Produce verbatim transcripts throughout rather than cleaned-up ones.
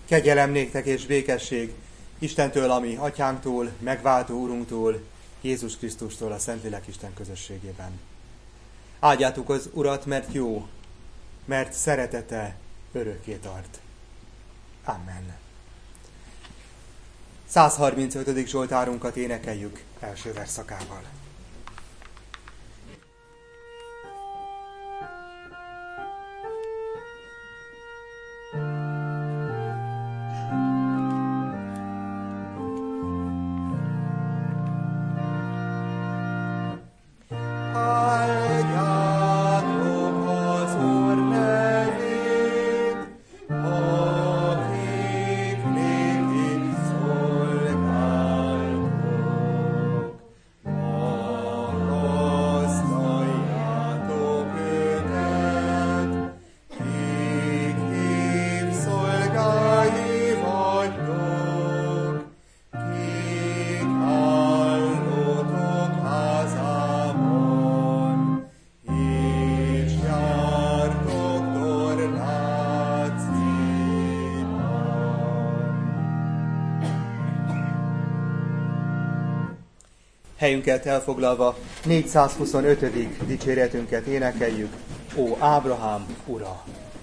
Kegyelem néktek és békesség Istentől, ami Atyánktól, megváltó Urunktól, Jézus Krisztustól, a Szentlélek Isten közösségében. Áldjátok az Urat, mert jó, mert szeretete örökké tart. Amen. száz harmincötödik Zsoltárunkat énekeljük első versszakával. Helyünket elfoglalva négyszázhuszonötödik dicséretünket énekeljük, Ó Ábrahám ura!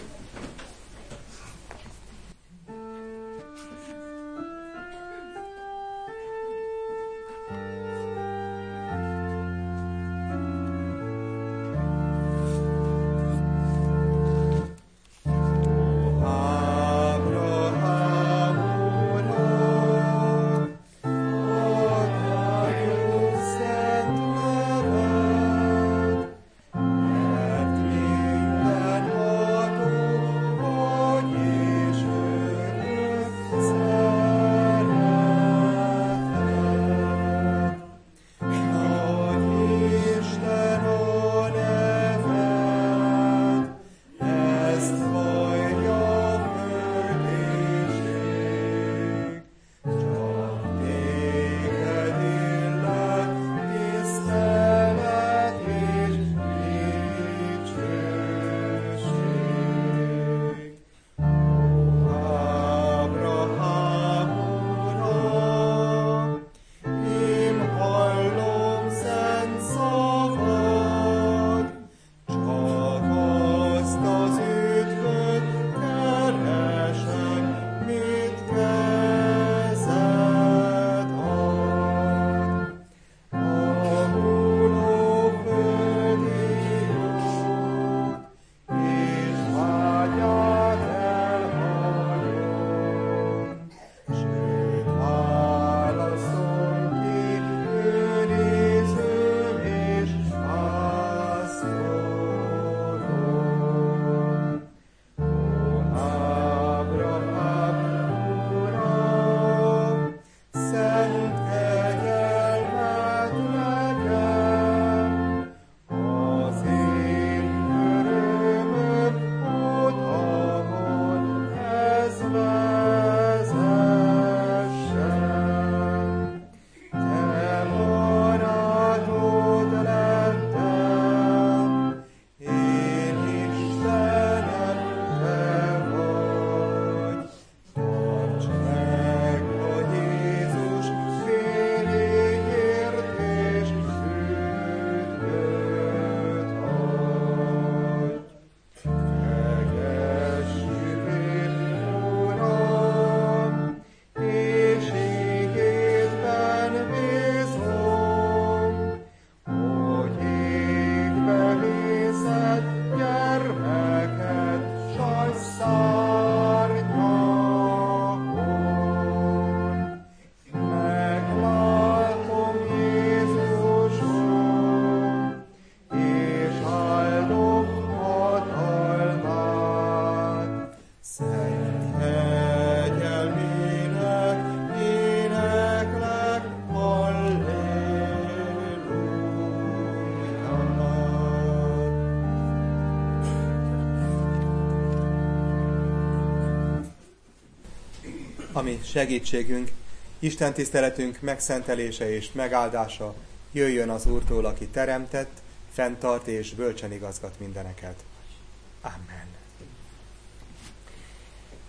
Ami segítségünk, Isten tiszteletünk megszentelése és megáldása jöjjön az Úrtól, aki teremtett, fenntart és bölcsen igazgat mindeneket. Amen.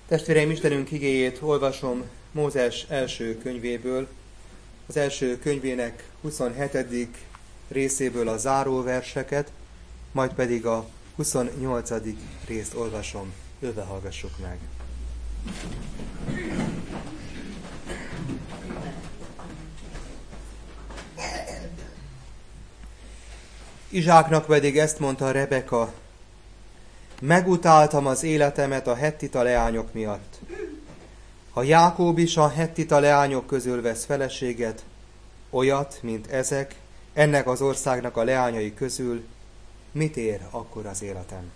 Testvéreim, Istenünk igéjét olvasom Mózes első könyvéből, az első könyvének huszonhetedik részéből a záróverseket, majd pedig a huszonnyolcadik részt olvasom. Ülve hallgassuk meg. Izsáknak pedig ezt mondta Rebeka: megutáltam az életemet a hettita leányok miatt. Ha Jákob is a hettita leányok közül vesz feleséget, olyat, mint ezek, ennek az országnak a leányai közül, mit ér akkor az életem?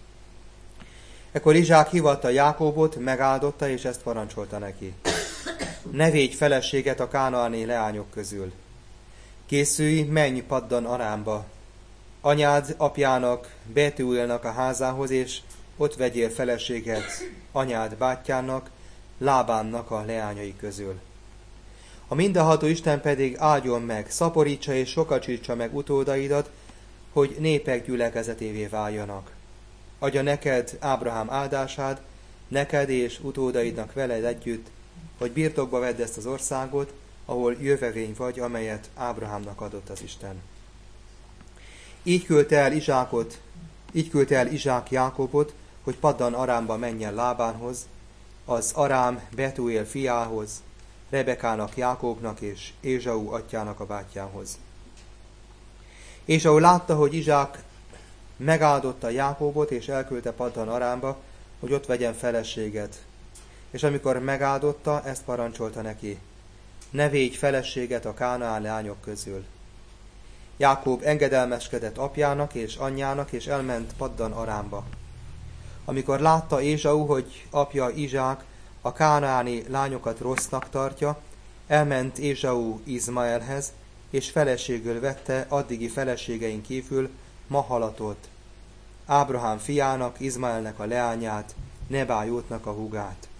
Ekkor Izsák hívatta Jákobot, megáldotta, és ezt parancsolta neki: ne védj feleséget a kánaáni leányok közül. Készülj, menj Paddan Arámba, anyád apjának, Betúélnak a házához, és ott vegyél feleséget anyád bátyjának, Lábánnak a leányai közül. A mindenható Isten pedig áldjon meg, szaporítsa és sokacsítsa meg utódaidat, hogy népek gyülekezetévé váljanak. Adja neked Ábrahám áldását, neked és utódaidnak veled együtt, hogy birtokba vedd ezt az országot, ahol jövevény vagy, amelyet Ábrahámnak adott az Isten. Így küldte el Izsákot, így küldte el Izsák Jákobot, hogy Paddan Arámba menjen Lábánhoz, az Arám Betúél fiához, Rebekának, Jákobnak és Ézsau atyának a bátyjához. Ézsau látta, hogy Izsák megáldotta Jákobot, és elküldte Paddan Arámba, hogy ott vegyen feleséget. És amikor megáldotta, ezt parancsolta neki: ne védj feleséget a kánaán leányok közül. Jákob engedelmeskedett apjának és anyjának, és elment Paddan Arámba. Amikor látta Ézsau, hogy apja Izsák a kánaáni lányokat rossznak tartja, elment Ézsau Izmaelhez, és feleségül vette addigi feleségein kívül Mahalatot, Ábrahám fiának, Izmaelnek a leányát, Nebájótnak a húgát.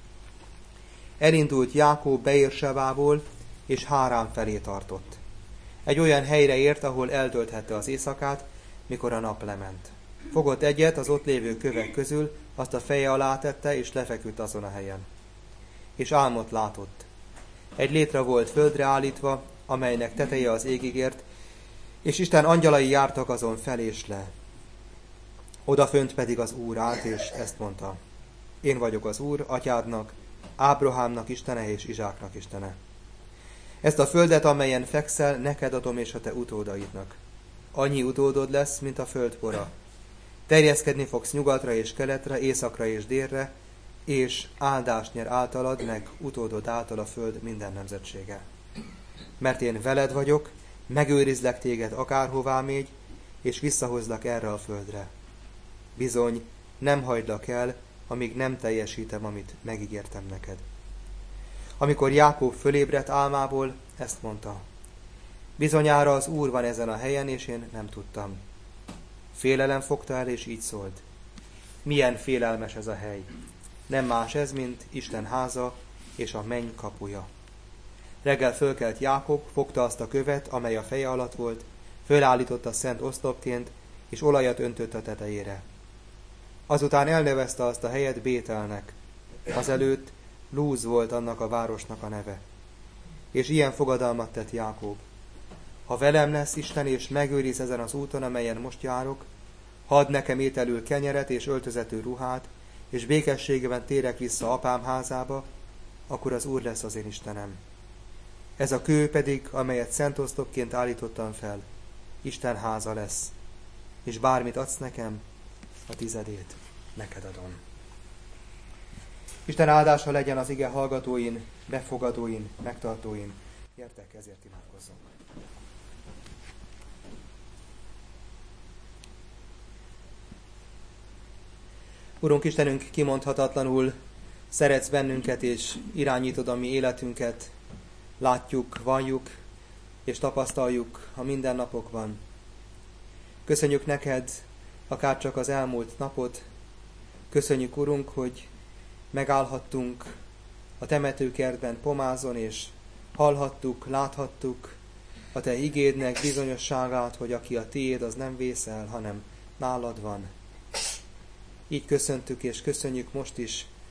Elindult Jákob Beérsebából, és Hárán felé tartott. Egy olyan helyre ért, ahol eltölthette az éjszakát, mikor a nap lement. Fogott egyet az ott lévő kövek közül, azt a feje alá tette, és lefeküdt azon a helyen. És álmot látott. Egy létre volt földre állítva, amelynek teteje az égig ért, és Isten angyalai jártak azon fel és le. Odafönt pedig az Úr állt, és ezt mondta: én vagyok az Úr, atyádnak, Ábrahámnak Istene és Izsáknak Istene. Ezt a földet, amelyen fekszel, neked adom és a te utódaidnak. Annyi utódod lesz, mint a föld pora. Terjeszkedni fogsz nyugatra és keletre, északra és délre, és áldást nyer általad, meg utódod által a föld minden nemzetsége. Mert én veled vagyok, megőrizlek téged akárhová mégy, és visszahozlak erre a földre. Bizony, nem hagylak el, amíg nem teljesítem, amit megígértem neked. Amikor Jákob fölébredt álmából, ezt mondta: bizonyára az Úr van ezen a helyen, és én nem tudtam. Félelem fogta el, és így szólt: milyen félelmes ez a hely! Nem más ez, mint Isten háza és a menny kapuja. Reggel fölkelt Jákob, fogta azt a követ, amely a feje alatt volt, fölállította szent oszlopként, és olajat öntött a tetejére. Azután elnevezte azt a helyet Bételnek. Azelőtt Lúz volt annak a városnak a neve. És ilyen fogadalmat tett Jákob: ha velem lesz Isten, és megőriz ezen az úton, amelyen most járok, hadd nekem ételül kenyeret és öltözetű ruhát, és békességben térek vissza apám házába, akkor az Úr lesz az én Istenem. Ez a kő pedig, amelyet szent oszlopként állítottam fel, Isten háza lesz, és bármit adsz nekem, a tizedét neked adom. Isten áldása legyen az ige hallgatóin, befogadóin, megtartóin. Gyertek, ezért imádkozzunk. Urunk Istenünk, kimondhatatlanul szeretsz bennünket, és irányítod a mi életünket. Látjuk, valljuk, és tapasztaljuk a mindennapokban. Köszönjük neked akár csak az elmúlt napot. Köszönjük, Urunk, hogy megállhattunk a temetőkertben pomázon, és hallhattuk, láthattuk a te igédnek bizonyosságát, hogy aki a tiéd, az nem vészel, hanem nálad van. Így köszöntük és köszönjük most is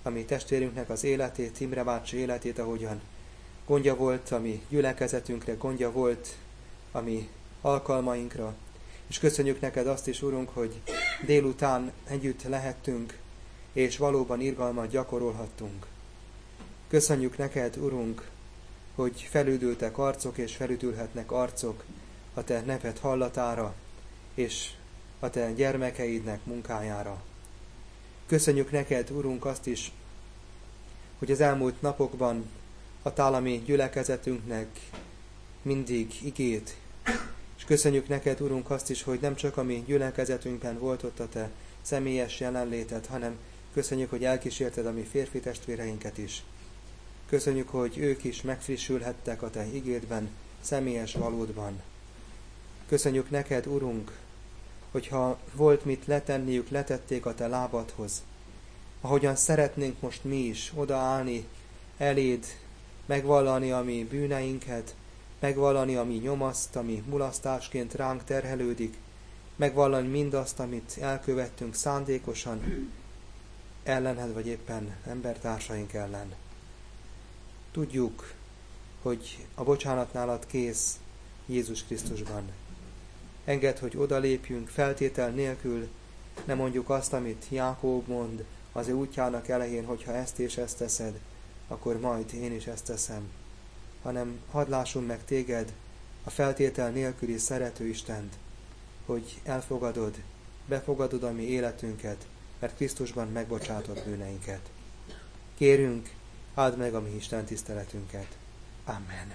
a mi testvérünknek az életét, Imre bácsi életét, ahogyan gondja volt a mi gyülekezetünkre, gondja volt a mi alkalmainkra. És köszönjük neked azt is, Urunk, hogy délután együtt lehettünk, és valóban irgalmat gyakorolhattunk. Köszönjük neked, Urunk, hogy felüdültek arcok, és felüdülhetnek arcok a te neved hallatára, és a te gyermekeidnek munkájára. Köszönjük neked, Urunk, azt is, hogy az elmúlt napokban adtál a mi gyülekezetünknek mindig igét, és köszönjük neked, Urunk, azt is, hogy nem csak a mi gyülekezetünkben volt ott a te személyes jelenléted, hanem köszönjük, hogy elkísérted a mi férfi testvéreinket is. Köszönjük, hogy ők is megfrissülhettek a te igédben, személyes valódban. Köszönjük neked, Urunk, hogyha volt mit letenniük, letették a te lábadhoz. Ahogyan szeretnénk most mi is odaállni eléd, megvallani a mi bűneinket, megvallani a mi nyomaszt, ami mulasztásként ránk terhelődik, megvallani mindazt, amit elkövettünk szándékosan, ellened vagy éppen embertársaink ellen. Tudjuk, hogy a bocsánat nálad kész Jézus Krisztusban. Engedd, hogy odalépjünk feltétel nélkül, ne mondjuk azt, amit Jákob mond az ő útjának elején, hogyha ezt és ezt teszed, akkor majd én is ezt teszem, hanem hadd lássunk meg téged, a feltétel nélküli szerető Istent, hogy elfogadod, befogadod a mi életünket, mert Krisztusban megbocsátott bűneinket. Kérünk, áld meg a mi Isten tiszteletünket. Amen.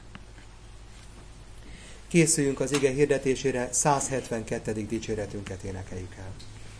Készüljünk az ige hirdetésére, száz hetvenkettedik dicséretünket énekeljük el.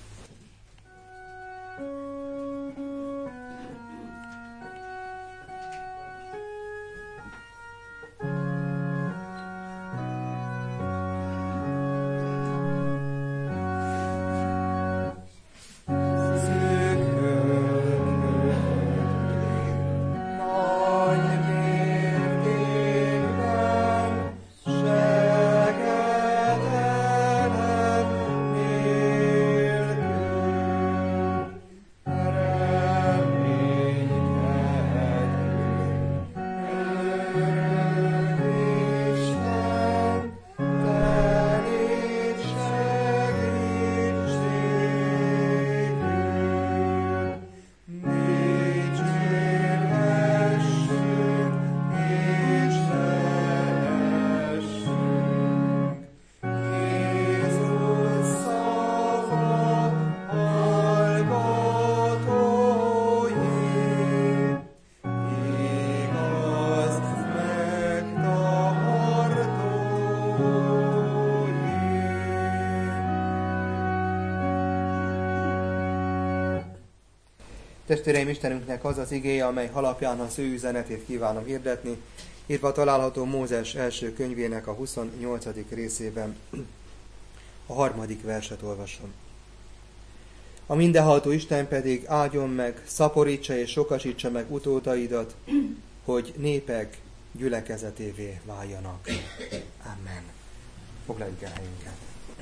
Testvéreim, Istenünknek az az igéje, amely alapján az ő üzenetét kívánom hirdetni, írva található Mózes első könyvének a huszonnyolcadik részében, a harmadik verset olvasom. A mindenható Isten pedig áldjon meg, szaporítsa és sokasítsa meg utódaidat, hogy népek gyülekezetévé váljanak. Amen. Foglaljuk el helyünket.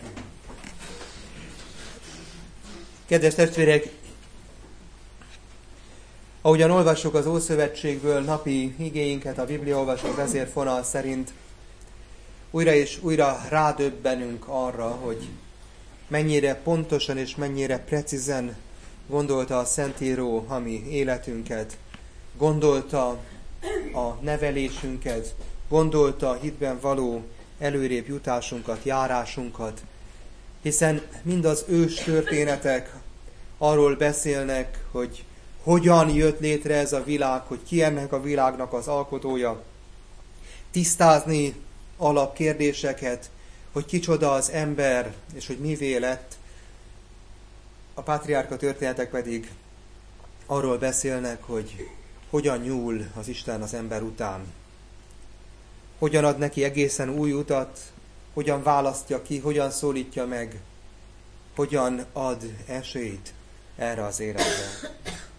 Kedves testvérek, ahogyan olvassuk az Ószövetségből napi igéinket a bibliaolvasó vezérfonal szerint, újra és újra rádöbbenünk arra, hogy mennyire pontosan és mennyire precízen gondolta a Szentíró a mi életünket, gondolta a nevelésünket, gondolta a hitben való előrébb jutásunkat, járásunkat, hiszen mind az ős történetek arról beszélnek, hogy hogyan jött létre ez a világ, hogy ki ennek a világnak az alkotója, tisztázni alapkérdéseket, hogy kicsoda az ember, és hogy mivé lett. A pátriárka történetek pedig arról beszélnek, hogy hogyan nyúl az Isten az ember után. Hogyan ad neki egészen új utat, hogyan választja ki, hogyan szólítja meg, hogyan ad esélyt erre az életre.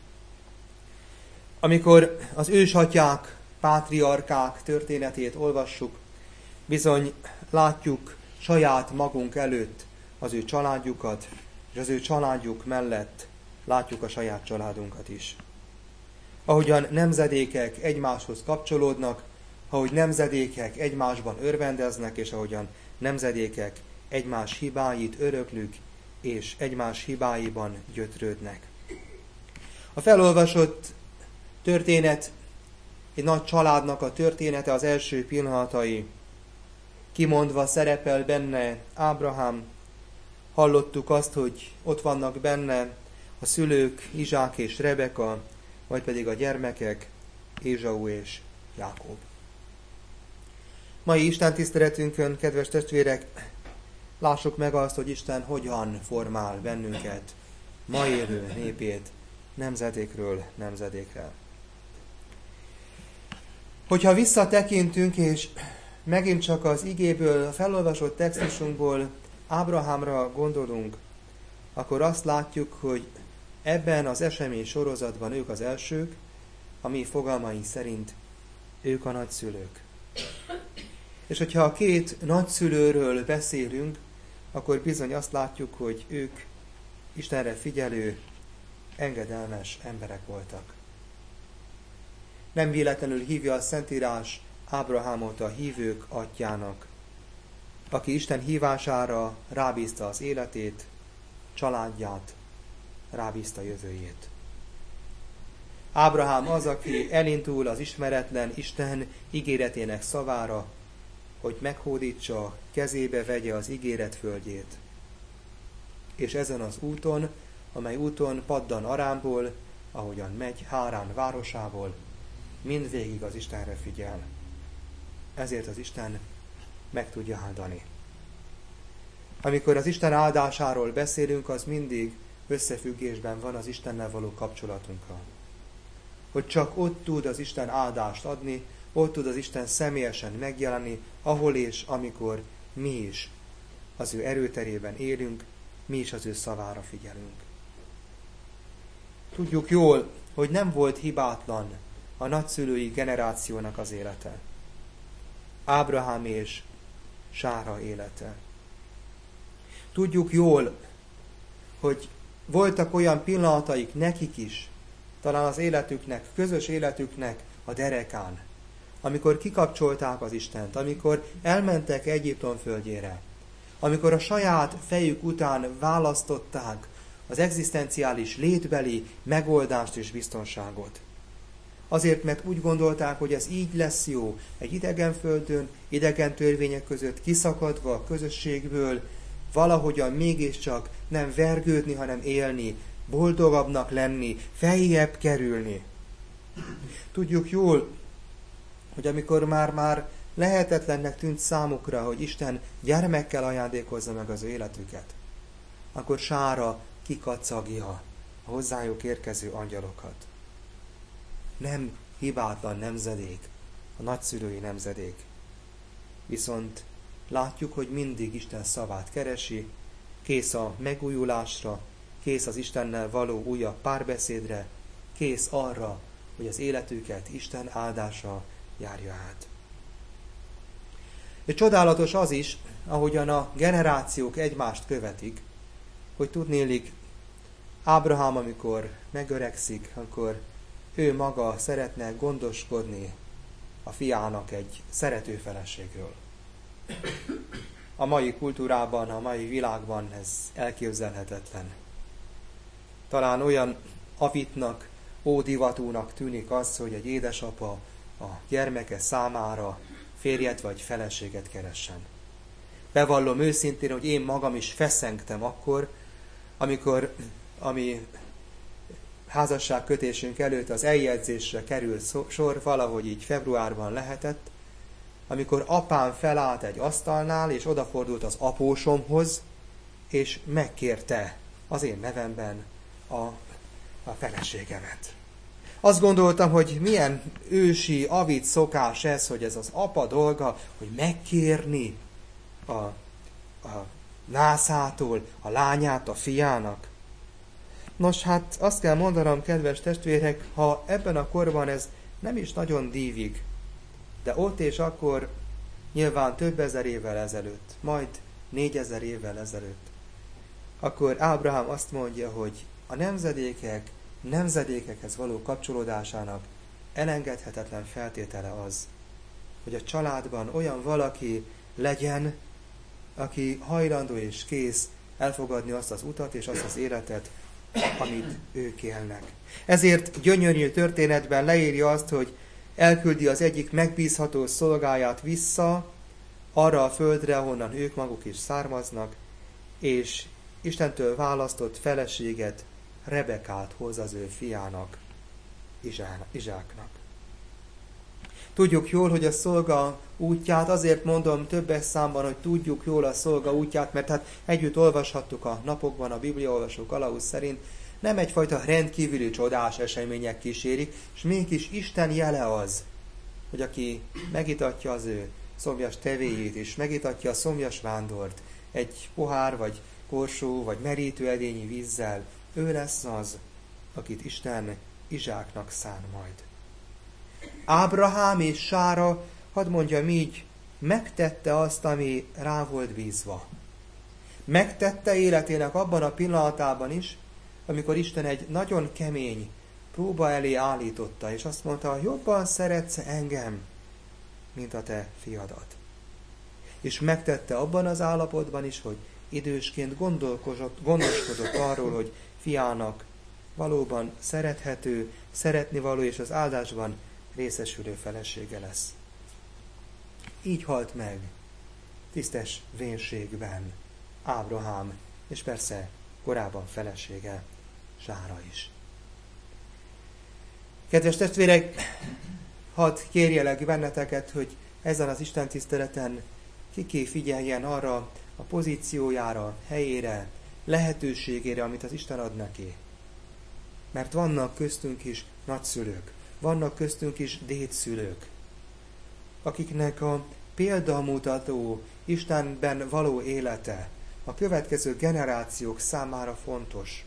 Amikor az ősatyák, pátriarkák történetét olvassuk, bizony látjuk saját magunk előtt az ő családjukat, és az ő családjuk mellett látjuk a saját családunkat is. ahogyan nemzedékek egymáshoz kapcsolódnak, ahogy nemzedékek egymásban örvendeznek, és ahogyan nemzedékek egymás hibáit öröklük, és egymás hibáiban gyötrődnek. A felolvasott történet egy nagy családnak a története, az első pillanatai. Kimondva szerepel benne Ábrahám. Hallottuk azt, hogy ott vannak benne a szülők, Izsák és Rebeka, vagy pedig a gyermekek, Ézsau és Jákob. Mai Isten tiszteletünkön, kedves testvérek, lássuk meg azt, hogy Isten hogyan formál bennünket, ma élő népét, nemzedékről nemzedékre. Hogyha visszatekintünk, és megint csak az igéből, a felolvasott textusunkból Ábrahámra gondolunk, akkor azt látjuk, hogy ebben az esemény sorozatban ők az elsők, a mi fogalmaink szerint ők a nagyszülők. És hogyha a két nagyszülőről beszélünk, akkor bizony azt látjuk, hogy ők Istenre figyelő, engedelmes emberek voltak. Nem véletlenül hívja a Szentírás Ábrahámot a hívők atyjának, aki Isten hívására rábízta az életét, családját, rábízta jövőjét. Ábrahám az, aki elindul az ismeretlen Isten ígéretének szavára, hogy meghódítsa, kezébe vegye az ígéret földjét. És ezen az úton, amely úton Paddan Arámból, ahogyan megy Hárán városából, mindvégig az Istenre figyel. Ezért az Isten meg tudja áldani. Amikor az Isten áldásáról beszélünk, az mindig összefüggésben van az Istennel való kapcsolatunkkal. Hogy csak ott tud az Isten áldást adni, ott tud az Isten személyesen megjelenni, ahol és amikor mi is az ő erőterében élünk, mi is az ő szavára figyelünk. Tudjuk jól, hogy nem volt hibátlan a nagyszülői generációnak az élete. Ábrahám és Sára élete. Tudjuk jól, hogy voltak olyan pillanataik nekik is, talán az életüknek, közös életüknek a derekán, amikor kikapcsolták az Istent, amikor elmentek Egyiptom földjére, amikor a saját fejük után választották az egzisztenciális létbeli megoldást és biztonságot. Azért, mert úgy gondolták, hogy ez így lesz jó, egy idegen földön, idegen törvények között kiszakadva a közösségből, valahogyan mégiscsak nem vergődni, hanem élni, boldogabbnak lenni, feljebb kerülni. Tudjuk jól, hogy amikor már-már lehetetlennek tűnt számukra, hogy Isten gyermekkel ajándékozza meg az ő életüket, akkor Sára kikacagja a hozzájuk érkező angyalokat. Nem hibátlan nemzedék, a nagyszülői nemzedék. Viszont látjuk, hogy mindig Isten szavát keresi, kész a megújulásra, kész az Istennel való újabb párbeszédre, kész arra, hogy az életüket Isten áldása járja át. És csodálatos az is, ahogyan a generációk egymást követik, hogy tudnélik, Ábrahám, amikor megöregszik, akkor ő maga szeretne gondoskodni a fiának egy szerető feleségről. A mai kultúrában, a mai világban ez elképzelhetetlen. Talán olyan avitnak, ódivatúnak tűnik az, hogy egy édesapa a gyermeke számára férjet vagy feleséget keressen. Bevallom őszintén, hogy én magam is feszengtem akkor, amikor a mi házasságkötésünk előtt az eljegyzésre került sor, valahogy így februárban lehetett, amikor apám felállt egy asztalnál, és odafordult az apósomhoz, és megkérte az én nevemben a, a feleségemet. Azt gondoltam, hogy milyen ősi, avid szokás ez, hogy ez az apa dolga, hogy megkérni a, a nászától a lányát a fiának. Nos, hát azt kell mondanom, kedves testvérek, ha ebben a korban ez nem is nagyon dívig, de ott és akkor nyilván több ezer évvel ezelőtt, majd négyezer évvel ezelőtt, akkor Ábrahám azt mondja, hogy a nemzedékek nemzedékekhez való kapcsolódásának elengedhetetlen feltétele az, hogy a családban olyan valaki legyen, aki hajlandó és kész elfogadni azt az utat és azt az életet, amit ők élnek. Ezért gyönyörű történetben leírja azt, hogy elküldi az egyik megbízható szolgáját vissza arra a földre, ahonnan ők maguk is származnak, és Istentől választott feleséget, Rebekát hoz az ő fiának, Izsáknak. Tudjuk jól, hogy a szolga útját, azért mondom többes számban, hogy tudjuk jól a szolga útját, mert hát együtt olvashattuk a napokban a bibliaolvasó kalauz szerint, nem egyfajta rendkívüli csodás események kísérik, és mégis Isten jele az, hogy aki megitatja az ő szomjas tevéjét, és megitatja a szomjas vándort egy pohár, vagy korsó, vagy merítő edényi vízzel, ő lesz az, akit Isten Izsáknak szán majd. Ábrahám és Sára, hadd mondjam így, megtette azt, ami rá volt bízva. Megtette életének abban a pillanatában is, amikor Isten egy nagyon kemény próba elé állította, és azt mondta, jobban szeretsz engem, mint a te fiadat. És megtette abban az állapotban is, hogy idősként gondoskodott arról, hogy fiának valóban szerethető, szeretnivaló és az áldásban részesülő felesége lesz. Így halt meg tisztes vénségben Ábrahám, és persze korábban felesége Sára is. Kedves testvérek, hadd kérjelek benneteket, hogy ezen az Isten tiszteleten ki figyeljen arra a pozíciójára, helyére, lehetőségére, amit az Isten ad neki. Mert vannak köztünk is nagyszülők, vannak köztünk is dédszülők, akiknek a példamutató Istenben való élete a következő generációk számára fontos.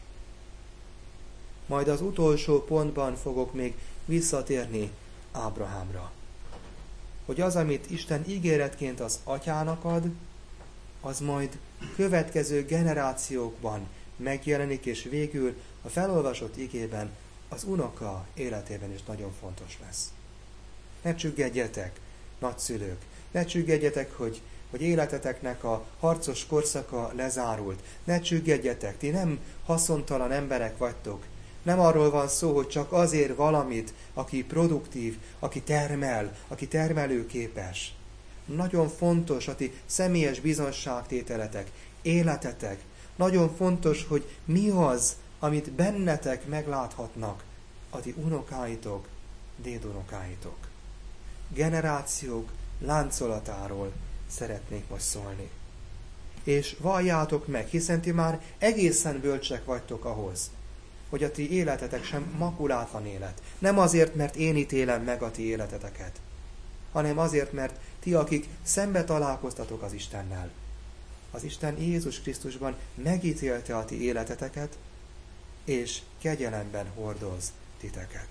Majd az utolsó pontban fogok még visszatérni Ábrahámra. Hogy az, amit Isten ígéretként az atyának ad, az majd következő generációkban megjelenik, és végül a felolvasott igében az unoka életében is nagyon fontos lesz. Ne csüggedjetek, nagyszülők, ne csüggedjetek, hogy, hogy életeteknek a harcos korszaka lezárult. Ne csüggedjetek, ti nem haszontalan emberek vagytok. Nem arról van szó, hogy csak azért valamit, aki produktív, aki termel, aki termelőképes. Nagyon fontos a ti személyes bizonságtételetek, életetek. Nagyon fontos, hogy mi az, amit bennetek megláthatnak a ti unokáitok, dédunokáitok. Generációk láncolatáról szeretnék most szólni. És valljátok meg, hiszen ti már egészen bölcsek vagytok ahhoz, hogy a ti életetek sem makulátlan élet. Nem azért, mert én ítélem meg a ti életeteket, hanem azért, mert ti, akik szembe találkoztatok az Istennel, az Isten Jézus Krisztusban megítélte a ti életeteket, és kegyelemben hordoz titeket.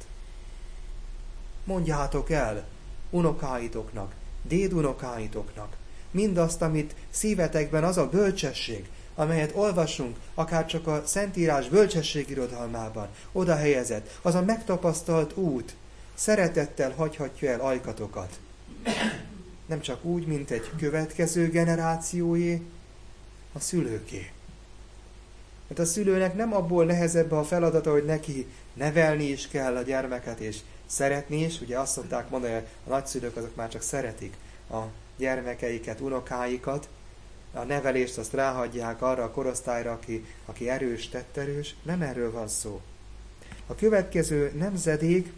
Mondjátok el unokáitoknak, dédunokáitoknak mindazt, amit szívetekben az a bölcsesség, amelyet olvasunk, akár csak a Szentírás bölcsességirodalmában, oda helyezett, az a megtapasztalt út, szeretettel hagyhatja el ajkatokat. Nem csak úgy, mint egy következő generációé, a szülőké. Mert a szülőnek nem abból nehezebb a feladata, hogy neki nevelni is kell a gyermeket, és szeretni is. Ugye azt szokták mondani, hogy a nagyszülők azok már csak szeretik a gyermekeiket, unokáikat. A nevelést azt ráhagyják arra a korosztályra, aki, aki erős, tetterős. Nem erről van szó. A következő nemzedék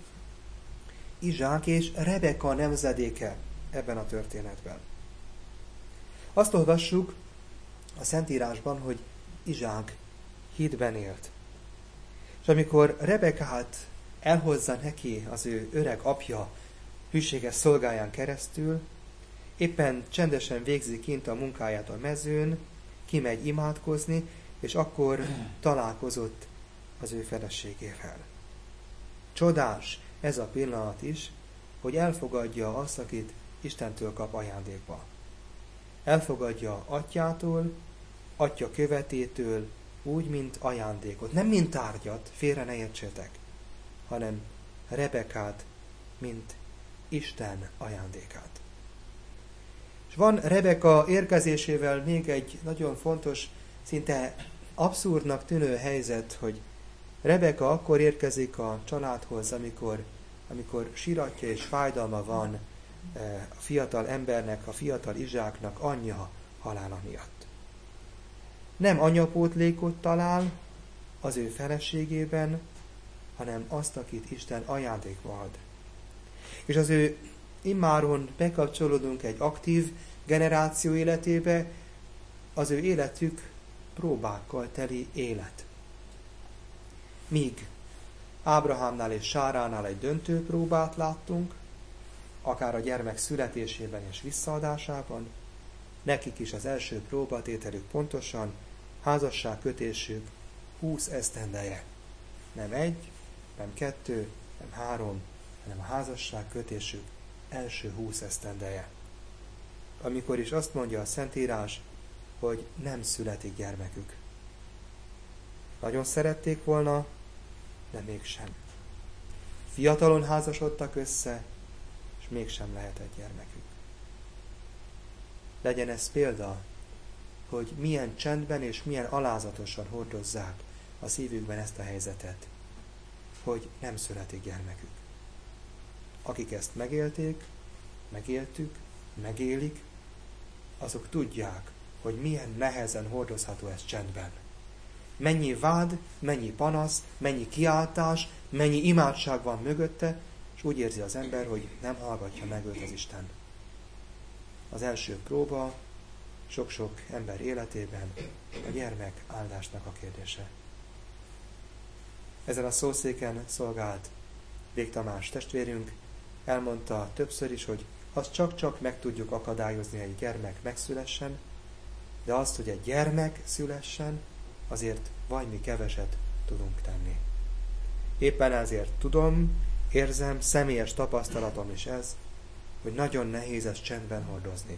Izsák és Rebeka nemzedéke ebben a történetben. Azt olvassuk a Szentírásban, hogy Izsák hídben élt. És amikor Rebekát elhozza neki az ő öreg apja hűséges szolgáján keresztül, éppen csendesen végzi kint a munkáját a mezőn, kimegy imádkozni, és akkor találkozott az ő feleségével. Csodás ez a pillanat is, hogy elfogadja azt, akit Istentől kap ajándékba. Elfogadja atyától, atya követétől, úgy, mint ajándékot. Nem mint tárgyat, félre ne értsétek, hanem Rebekát, mint Isten ajándékát. És van Rebeka érkezésével még egy nagyon fontos, szinte abszurdnak tűnő helyzet, hogy Rebeka akkor érkezik a családhoz, amikor, amikor siratja és fájdalma van a fiatal embernek, a fiatal Izsáknak anyja halála miatt. Nem anyapótlékot talál az ő feleségében, hanem azt, akit Isten ajándékba ad. És az ő immáron bekapcsolódunk egy aktív generáció életébe, az ő életük próbákkal teli élet. Míg Ábrahámnál és Sáránál egy döntő próbát láttunk, akár a gyermek születésében és visszaadásában, nekik is az első próbatételük pontosan házasságkötésük húsz esztendeje. Nem egy, nem kettő, nem három, hanem a házasságkötésük első húsz esztendeje. Amikor is azt mondja a Szentírás, hogy nem születik gyermekük. Nagyon szerették volna, de mégsem. Fiatalon házasodtak össze, és mégsem lehetett gyermekük. Legyen ez példa, hogy milyen csendben és milyen alázatosan hordozzák a szívükben ezt a helyzetet, hogy nem születik gyermekük. Akik ezt megélték, megéltük, megélik, azok tudják, hogy milyen nehezen hordozható ez csendben. Mennyi vád, mennyi panasz, mennyi kiáltás, mennyi imádság van mögötte, és úgy érzi az ember, hogy nem hallgatja meg őt az Isten. Az első próba sok-sok ember életében a gyermek áldásnak a kérdése. Ezen a szószéken szolgált Vég Tamás testvérünk elmondta többször is, hogy azt csak-csak meg tudjuk akadályozni, hogy egy gyermek megszülessen, de azt, hogy egy gyermek szülessen, azért valami keveset tudunk tenni. Éppen ezért tudom, érzem, személyes tapasztalatom is ez, hogy nagyon nehéz ezt csendben hordozni.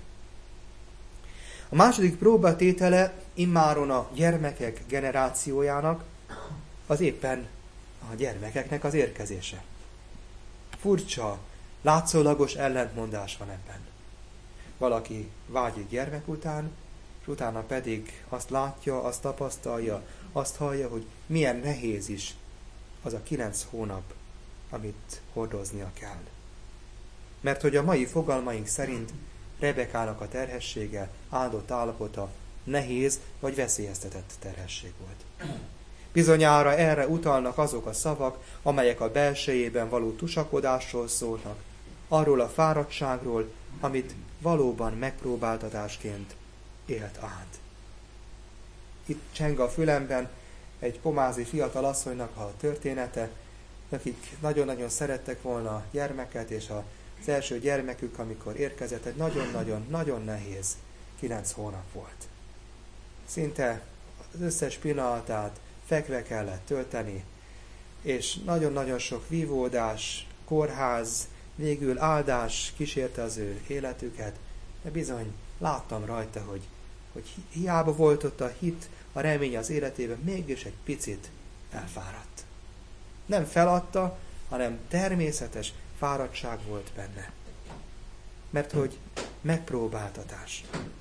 A második próbatétele immáron a gyermekek generációjának az éppen a gyermekeknek az érkezése. Furcsa, látszólagos ellentmondás van ebben. Valaki vágyik gyermek után, és utána pedig azt látja, azt tapasztalja, azt hallja, hogy milyen nehéz is az a kilenc hónap, amit hordoznia kell. Mert hogy a mai fogalmaink szerint Rebekának a terhessége, áldott állapota nehéz vagy veszélyeztetett terhesség volt. Bizonyára erre utalnak azok a szavak, amelyek a belsejében való tusakodásról szólnak, arról a fáradtságról, amit valóban megpróbáltatásként élt át. Itt cseng a fülemben egy pomázi fiatal asszonynak a története, akik nagyon-nagyon szerettek volna gyermeket, és az első gyermekük, amikor érkezett, egy nagyon-nagyon-nagyon nehéz kilenc hónap volt. Szinte az összes pillanatát fekve kellett tölteni, és nagyon-nagyon sok vívódás, kórház, végül áldás kísérte az ő életüket, de bizony láttam rajta, hogy, hogy hiába volt ott a hit, a remény az életében, mégis egy picit elfáradt. Nem feladta, hanem természetes fáradtság volt benne. Mert hogy megpróbáltatás.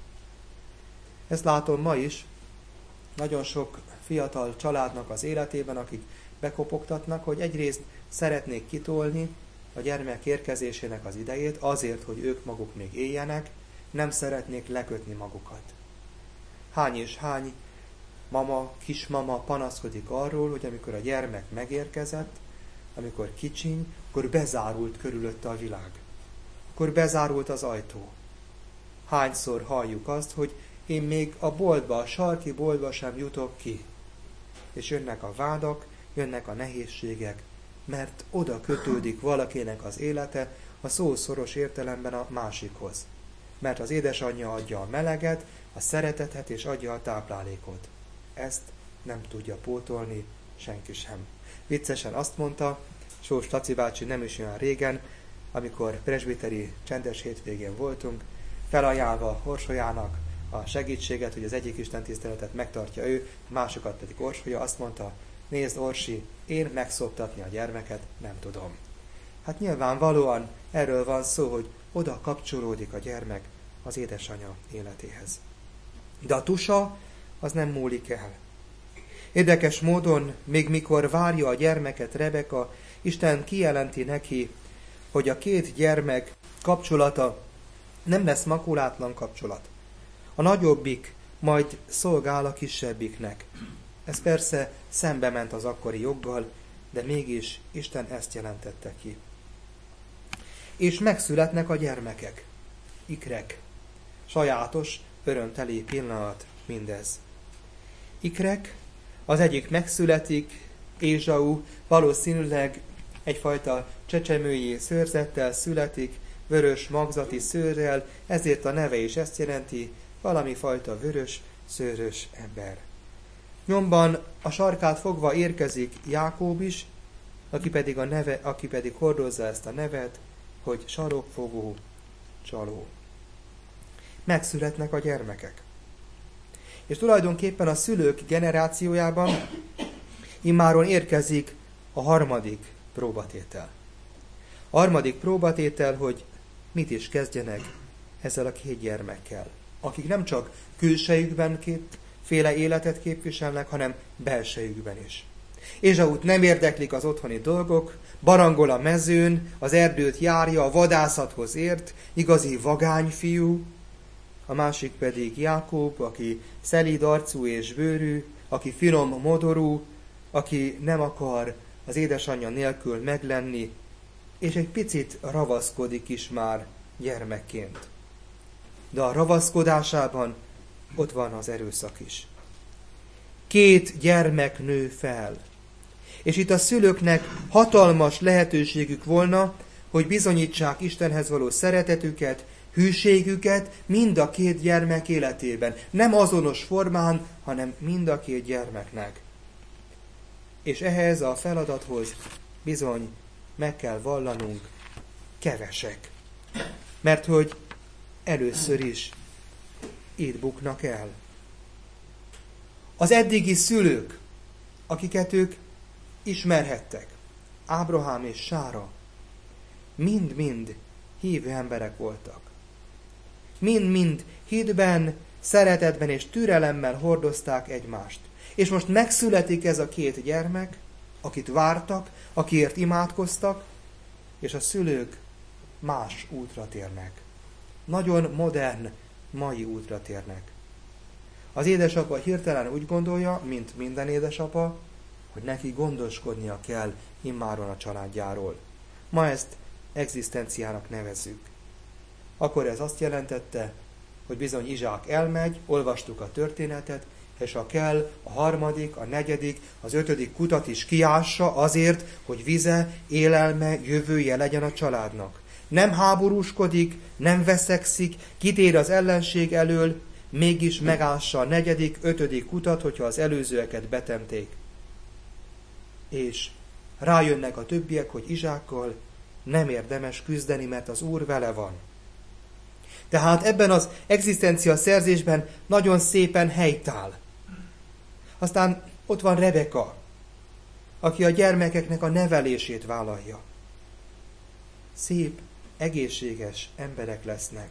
Ezt látom ma is, nagyon sok fiatal családnak az életében, akik bekopogtatnak, hogy egyrészt szeretnék kitolni a gyermek érkezésének az idejét, azért, hogy ők maguk még éljenek, nem szeretnék lekötni magukat. Hány és hány mama, kismama panaszkodik arról, hogy amikor a gyermek megérkezett, amikor kicsiny, akkor bezárult körülötte a világ. Akkor bezárult az ajtó. Hányszor halljuk azt, hogy én még a boltba, a sarki boltba sem jutok ki. És jönnek a vádak, jönnek a nehézségek, mert oda kötődik valakinek az élete a szó szoros értelemben a másikhoz. Mert az édesanyja adja a meleget, a szeretetet és adja a táplálékot. Ezt nem tudja pótolni senki sem. Viccesen azt mondta Sós Laci bácsi nem is olyan régen, amikor presbiteri csendes hétvégén voltunk, felajánlva Horsolyának a segítséget, hogy az egyik Isten tiszteletet megtartja ő, a másikat pedig Orsolya. Azt mondta, nézd Orsi, én megszoptatni a gyermeket nem tudom. Hát nyilvánvalóan erről van szó, hogy oda kapcsolódik a gyermek az édesanyja életéhez. De a tusa az nem múlik el. Érdekes módon, még mikor várja a gyermeket Rebeka, Isten kijelenti neki, hogy a két gyermek kapcsolata nem lesz makulátlan kapcsolat. A nagyobbik majd szolgál a kisebbiknek. Ez persze szembe ment az akkori joggal, de mégis Isten ezt jelentette ki. És megszületnek a gyermekek. Ikrek. Sajátos, örömteli pillanat mindez. Ikrek, az egyik megszületik, Ézsau valószínűleg egyfajta csecsemői szőrzettel születik, vörös magzati szőrrel, ezért a neve is ezt jelenti, valami fajta vörös, szőrös ember. Nyomban a sarkát fogva érkezik Jákób is, aki pedig, a neve, aki pedig hordozza ezt a nevet, hogy sarokfogó, csaló. Megszületnek a gyermekek. És tulajdonképpen a szülők generációjában immáron érkezik a harmadik próbatétel. A harmadik próbatétel, hogy mit is kezdjenek ezzel a két gyermekkel, akik nem csak külsejükben kétféle életet képviselnek, hanem belsejükben is. Ézsaut nem érdeklik az otthoni dolgok, barangol a mezőn, az erdőt járja, a vadászathoz ért, igazi vagányfiú, a másik pedig Jákób, aki szelíd arcú és bőrű, aki finom modorú, aki nem akar az édesanyja nélkül meglenni, és egy picit ravaszkodik is már gyermekként. De a ravaszkodásában ott van az erőszak is. Két gyermek nő fel. És itt a szülőknek hatalmas lehetőségük volna, hogy bizonyítsák Istenhez való szeretetüket, hűségüket mind a két gyermek életében. Nem azonos formán, hanem mind a két gyermeknek. És ehhez a feladathoz bizony meg kell vallanunk, kevesek. Mert hogy először is itt buknak el. Az eddigi szülők, akiket ők ismerhettek, Ábrahám és Sára, mind-mind hívő emberek voltak. Mind-mind hitben, szeretetben és türelemmel hordozták egymást. És most megszületik ez a két gyermek, akit vártak, akiért imádkoztak, és a szülők más útra térnek. Nagyon modern, mai útra térnek. Az édesapa hirtelen úgy gondolja, mint minden édesapa, hogy neki gondoskodnia kell immáron a családjáról. Ma ezt egzisztenciának nevezzük. Akkor ez azt jelentette, hogy bizony Izsák elmegy, olvastuk a történetet, és ha kell, a harmadik, a negyedik, az ötödik kutat is kiássa azért, hogy vize, élelme, jövője legyen a családnak. Nem háborúskodik, nem veszekszik, kitér az ellenség elől, mégis megássa a negyedik, ötödik kutat, hogyha az előzőeket betemték. És rájönnek a többiek, hogy Izsákkal nem érdemes küzdeni, mert az Úr vele van. Tehát ebben az egzisztencia szerzésben nagyon szépen helytáll. Aztán ott van Rebeka, aki a gyermekeknek a nevelését vállalja. Szép, egészséges emberek lesznek.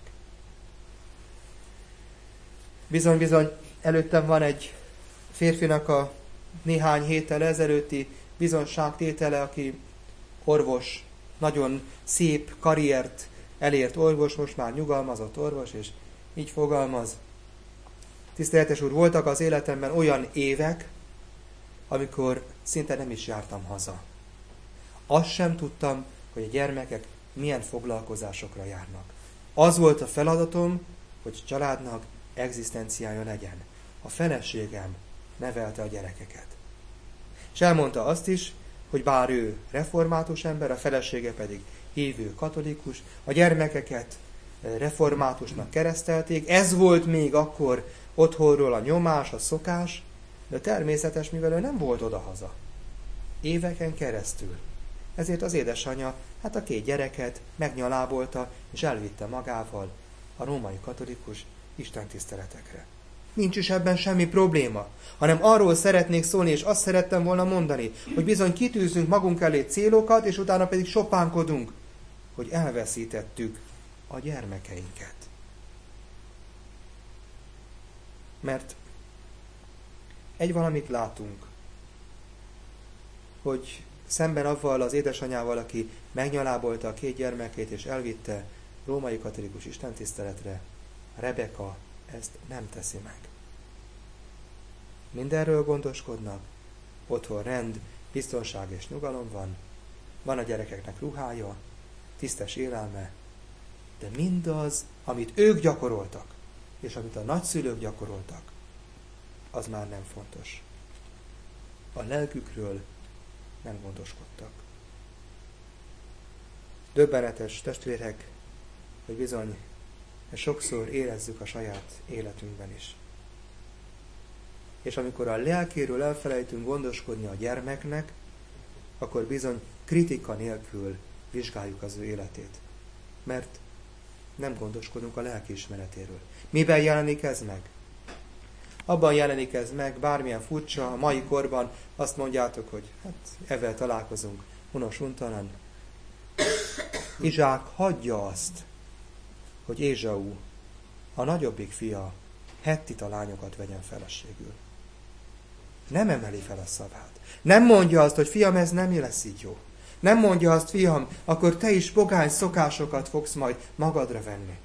Bizony-bizony, előttem van egy férfinak a néhány héttel ezelőtti bizonságtétele, aki orvos, nagyon szép karriert elért orvos, most már nyugalmazott orvos, és így fogalmaz. Tiszteletes úr, voltak az életemben olyan évek, amikor szinte nem is jártam haza. Azt sem tudtam, hogy a gyermekek milyen foglalkozásokra járnak. Az volt a feladatom, hogy családnak egzisztenciája legyen. A feleségem nevelte a gyerekeket. És elmondta azt is, hogy bár ő református ember, a felesége pedig hívő katolikus, a gyermekeket reformátusnak keresztelték, ez volt még akkor otthonról a nyomás, a szokás, de természetes, mivel ő nem volt odahaza. Éveken keresztül. Ezért az édesanyja hát a két gyereket megnyalábolta, és elvitte magával a római katolikus Isten tiszteletekre. Nincs is ebben semmi probléma, hanem arról szeretnék szólni, és azt szerettem volna mondani, hogy bizony kitűzünk magunk elé célokat, és utána pedig sopánkodunk, hogy elveszítettük a gyermekeinket. Mert egy valamit látunk, hogy szemben avval az édesanyával, aki megnyalábolta a két gyermekét és elvitte római katolikus istentiszteletre, Rebeka ezt nem teszi meg. Mindenről gondoskodnak, otthon rend, biztonság és nyugalom van, van a gyerekeknek ruhája, tisztes élelme, de mindaz, amit ők gyakoroltak, és amit a nagyszülők gyakoroltak, az már nem fontos. A lelkükről nem gondoskodtak. Döbbenetes, testvérek, hogy bizony sokszor érezzük a saját életünkben is. És amikor a lelkéről elfelejtünk gondoskodni a gyermeknek, akkor bizony kritika nélkül vizsgáljuk az ő életét. Mert nem gondoskodunk a lelkiismeretéről. Miben jelenik ez meg? Abban jelenik ez meg, bármilyen furcsa, a mai korban azt mondjátok, hogy hát ezzel találkozunk, unos untalan. Izsák hagyja azt, hogy Ézsau, a nagyobbik fia, hettita lányokat vegyen feleségül. Nem emeli fel a szavát. Nem mondja azt, hogy fiam, ez nem lesz így jó. Nem mondja azt, fiam, akkor te is pogány szokásokat fogsz majd magadra venni.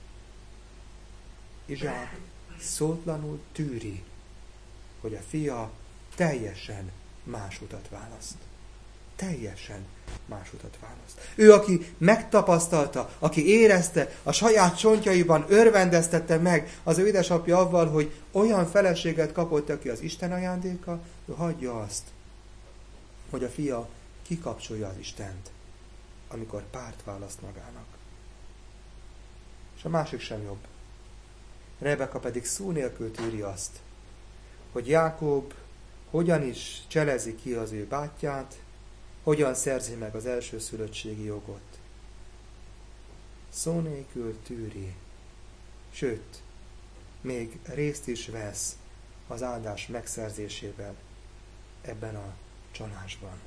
Izsák szótlanul tűri, hogy a fia teljesen más utat választ. Teljesen más utat választ. Ő, aki megtapasztalta, aki érezte, a saját csontjaiban örvendeztette meg az ő édesapja avval, hogy olyan feleséget kapott, aki az Isten ajándéka, ő hagyja azt, hogy a fia kikapcsolja az Istent, amikor párt választ magának. És a másik sem jobb. Rebeka pedig szó nélkül tűri azt, hogy Jákob hogyan is cselezi ki az ő bátyját, hogyan szerzi meg az elsőszülöttségi jogot. Szó nélkül tűri, sőt, még részt is vesz az áldás megszerzésében ebben a csalásban.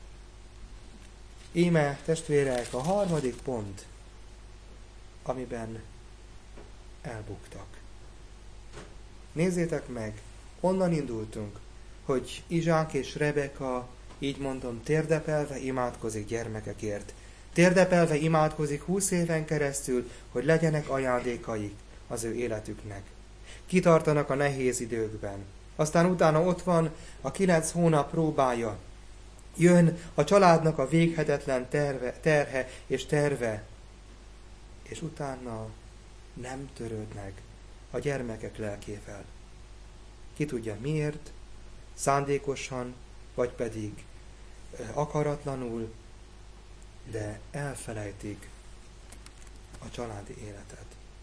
Íme, testvérek, a harmadik pont, amiben elbuktak. Nézzétek meg, onnan indultunk, hogy Izsák és Rebeka, így mondom, térdepelve imádkozik gyermekekért. Térdepelve imádkozik húsz éven keresztül, hogy legyenek ajándékaik az ő életüknek. Kitartanak a nehéz időkben. Aztán utána ott van a kilenc hónap próbája. Jön a családnak a véghetetlen terve, terhe és terve, és utána nem törődnek a gyermekek lelkével. Ki tudja miért, szándékosan, vagy pedig akaratlanul, de elfelejtik a családi életet.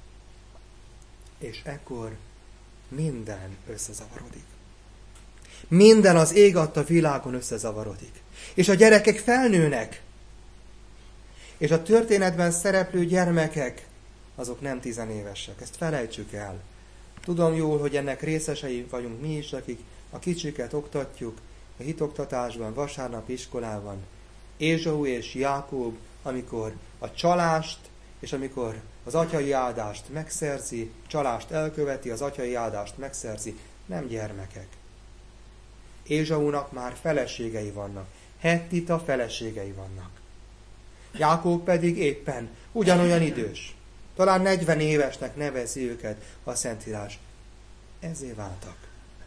És ekkor minden összezavarodik. Minden az ég adta világon összezavarodik. És a gyerekek felnőnek. És a történetben szereplő gyermekek, azok nem tizenévesek. Ezt felejtsük el. Tudom jól, hogy ennek részesei vagyunk mi is, akik a kicsiket oktatjuk, a hitoktatásban, vasárnapi iskolában. Ézsau és Jákob, amikor a csalást, és amikor az atyai áldást megszerzi, csalást elköveti, az atyai áldást megszerzi, nem gyermekek. Ézsaunak már feleségei vannak, hettita feleségei vannak. Jákob pedig éppen ugyanolyan idős. Talán negyven évesnek nevezi őket a Szentírás. Ezzé váltak.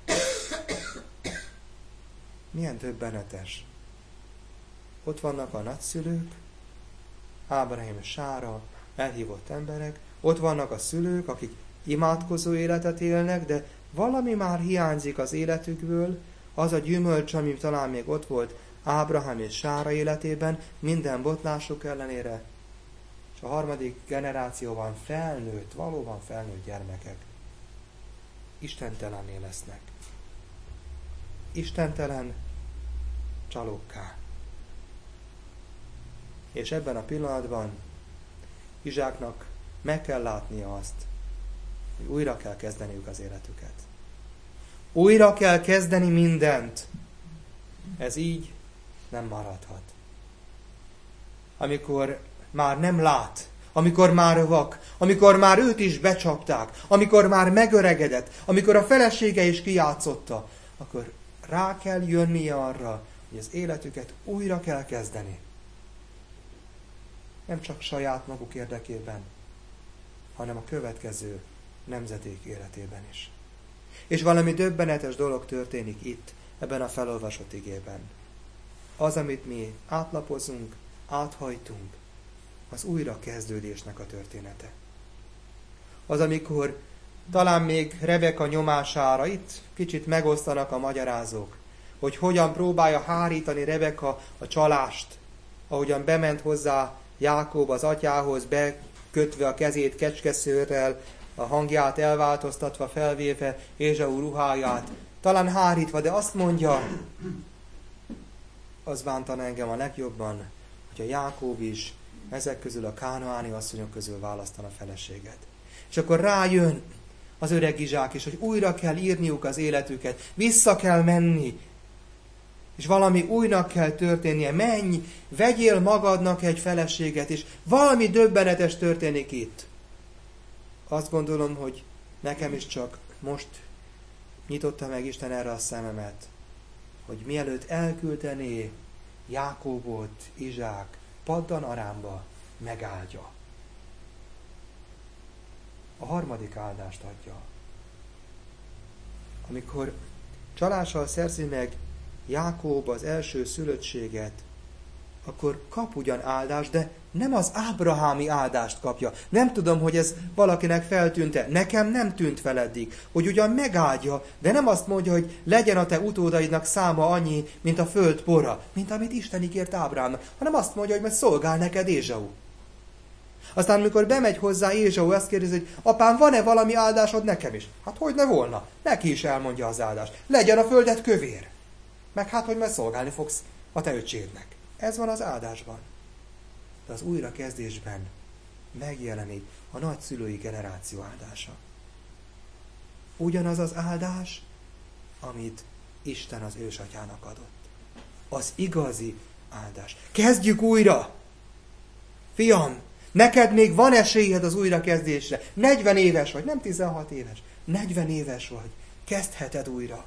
Milyen döbbenetes. Ott vannak a nagyszülők, Ábrahám és Sára, elhívott emberek, ott vannak a szülők, akik imádkozó életet élnek, de valami már hiányzik az életükből, az a gyümölcs, ami talán még ott volt Ábrahám és Sára életében, minden botlásuk ellenére. És a harmadik generációban felnőtt, valóban felnőtt gyermekek istentelenné lesznek. Istentelen csalókká. És ebben a pillanatban Izsáknak meg kell látnia azt, hogy újra kell kezdeniük az életüket. Újra kell kezdeni mindent. Ez így nem maradhat. Amikor már nem lát, amikor már vak, amikor már őt is becsapták, amikor már megöregedett, amikor a felesége is kijátszotta, akkor rá kell jönnie arra, hogy az életüket újra kell kezdeni. Nem csak saját maguk érdekében, hanem a következő nemzedék életében is. És valami döbbenetes dolog történik itt, ebben a felolvasott igében. Az, amit mi átlapozunk, áthajtunk, az újra kezdődésnek a története. Az, amikor talán még Rebeka nyomására itt kicsit megosztanak a magyarázók, hogy hogyan próbálja hárítani Rebeka a csalást, ahogyan bement hozzá Jákob az atyához, bekötve a kezét kecskeszőrrel, a hangját elváltoztatva, felvéve Ézsau ruháját, talán hárítva, de azt mondja, az bántana engem a legjobban, hogy a Jákob is ezek közül a kánaáni asszonyok közül választana feleséget. És akkor rájön az öreg Izsák is, hogy újra kell írniuk az életüket, vissza kell menni, és valami újnak kell történnie. Menj, vegyél magadnak egy feleséget, és valami döbbenetes történik itt. Azt gondolom, hogy nekem is csak most nyitotta meg Isten erre a szememet, hogy mielőtt elküldené Jákóbot, Izsák Paddan Arámba, megáldja. A harmadik áldást adja. Amikor csalással szerzi meg Jákób az első szülöttséget, akkor kap ugyan áldást, de nem az ábrahámi áldást kapja. Nem tudom, hogy ez valakinek feltűnt-e. Nekem nem tűnt fel eddig, hogy ugyan megáldja, de nem azt mondja, hogy legyen a te utódaidnak száma annyi, mint a föld pora, mint amit Isten ígért Ábrahámnak, hanem azt mondja, hogy majd szolgál neked Ézsau. Aztán, amikor bemegy hozzá Ézsau, azt kérdezi, hogy apám, van-e valami áldásod nekem is? Hát hogy ne volna? Neki is elmondja az áldást. Legyen a földet kövér. Meg hát, hogy majd szolgálni fogsz a te öcsédnek. Ez van az áldásban. De az újrakezdésben megjelenik a nagyszülői generáció áldása. Ugyanaz az áldás, amit Isten az ősatyának adott. Az igazi áldás. Kezdjük újra! Fiam, neked még van esélyed az újrakezdésre. negyven éves vagy, nem tizenhat éves. negyven éves vagy. Kezdheted újra.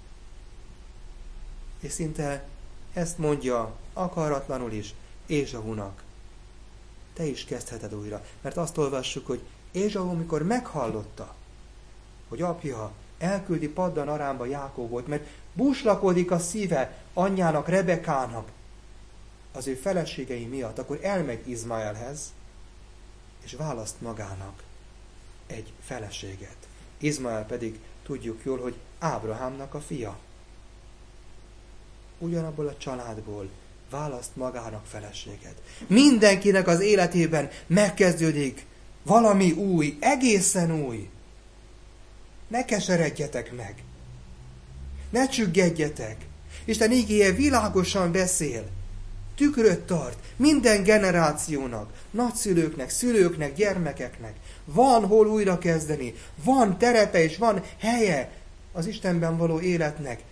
És szinte ezt mondja akaratlanul is Ézsaunak. Te is kezdheted újra. Mert azt olvassuk, hogy Ézsau, amikor meghallotta, hogy apja elküldi Paddan Arámba Jákóbot, mert búslakodik a szíve anyjának, Rebekának, az ő feleségei miatt, akkor elmegy Izmaelhez, és választ magának egy feleséget. Izmael pedig tudjuk jól, hogy Ábrahámnak a fia. Ugyanabból a családból választ magának feleséget. Mindenkinek az életében megkezdődik valami új, egészen új. Ne keseredjetek meg. Ne csüggedjetek. Isten igéje világosan beszél. Tükröt tart minden generációnak, nagyszülőknek, szülőknek, gyermekeknek. Van hol újra kezdeni. Van terepe és van helye az Istenben való életnek.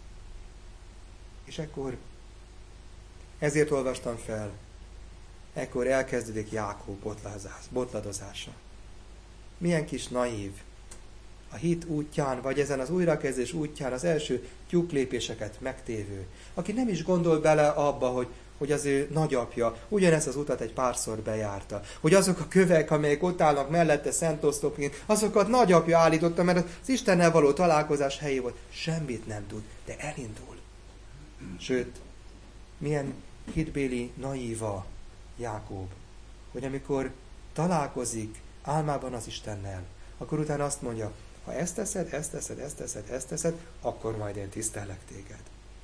És ekkor, ezért olvastam fel, ekkor elkezdődik Jákób botladozása. Milyen kis naív. A hit útján, vagy ezen az újrakezdés útján az első tyúklépéseket megtévő, aki nem is gondol bele abba, hogy, hogy az ő nagyapja ugyanezt az utat egy párszor bejárta, hogy azok a kövek, amelyek ott állnak mellette Szent Oszlopként, azokat nagyapja állította, mert az Istennel való találkozás helyé volt. Semmit nem tud, de elindul. Sőt, milyen hitbéli naíva Jákób, hogy amikor találkozik álmában az Istennel, akkor utána azt mondja, ha ezt teszed, ezt teszed, ezt teszed, ezt teszed, akkor majd én tisztellek téged.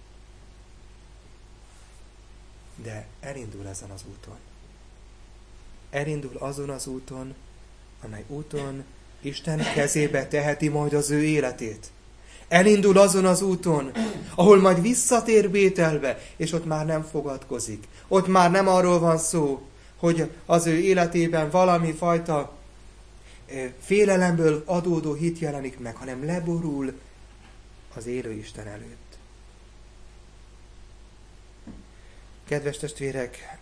De elindul ezen az úton. Elindul azon az úton, amely úton Isten kezébe teheti majd az ő életét. Elindul azon az úton, ahol majd visszatér Bételbe, és ott már nem fogadkozik. Ott már nem arról van szó, hogy az ő életében valami fajta félelemből adódó hit jelenik meg, hanem leborul az élő Isten előtt. Kedves testvérek,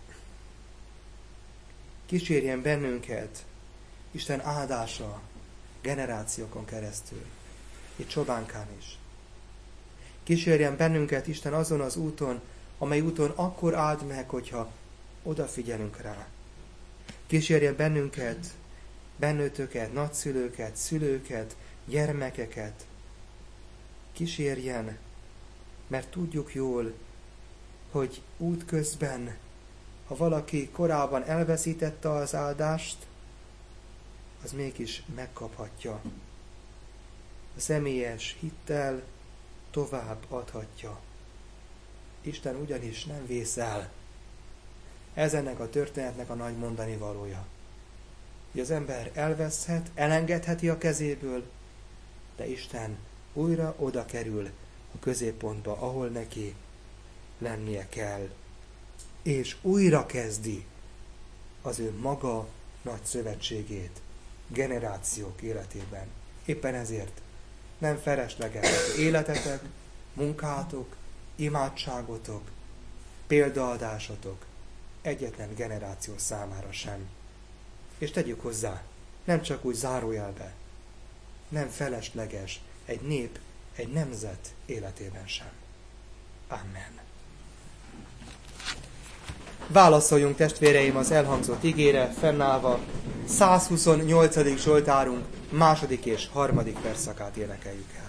kísérjen bennünket Isten áldása generációkon keresztül, itt Csobánkán is. Kísérjen bennünket Isten azon az úton, amely úton akkor áld meg, hogyha odafigyelünk rá. Kísérjen bennünket, bennőtöket, nagyszülőket, szülőket, gyermekeket. Kísérjen, mert tudjuk jól, hogy útközben, ha valaki korábban elveszítette az áldást, az mégis megkaphatja. A személyes hittel tovább adhatja. Isten ugyanis nem vészel. Ez ennek a történetnek a nagy mondani valója. Hogy az ember elveszhet, elengedheti a kezéből, de Isten újra oda kerül a középpontba, ahol neki lennie kell. És újra kezdi az ő maga nagy szövetségét generációk életében. Éppen ezért nem felesleges az életetek, munkátok, imádságotok, példaadásotok egyetlen generáció számára sem. És tegyük hozzá, nem csak úgy zárójelbe, nem felesleges egy nép, egy nemzet életében sem. Amen. Válaszoljunk, testvéreim, az elhangzott igére, fennállva százhuszonnyolcadik Zsoltárunk második és harmadik versszakát énekeljük el.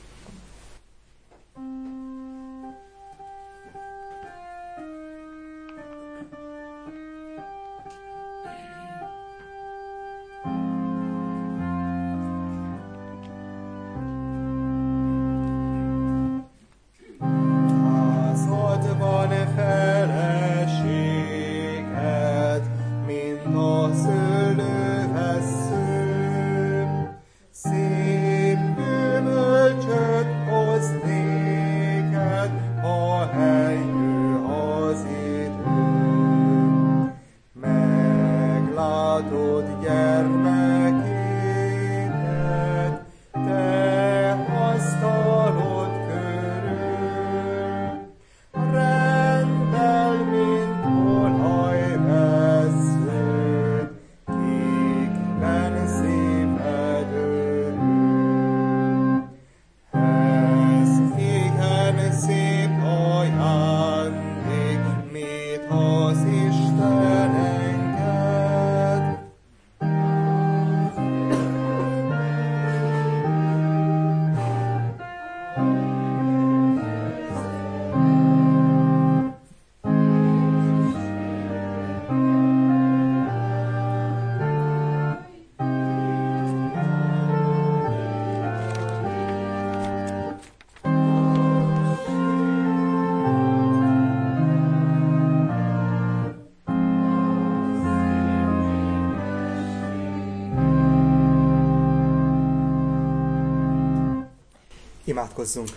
Imádkozzunk!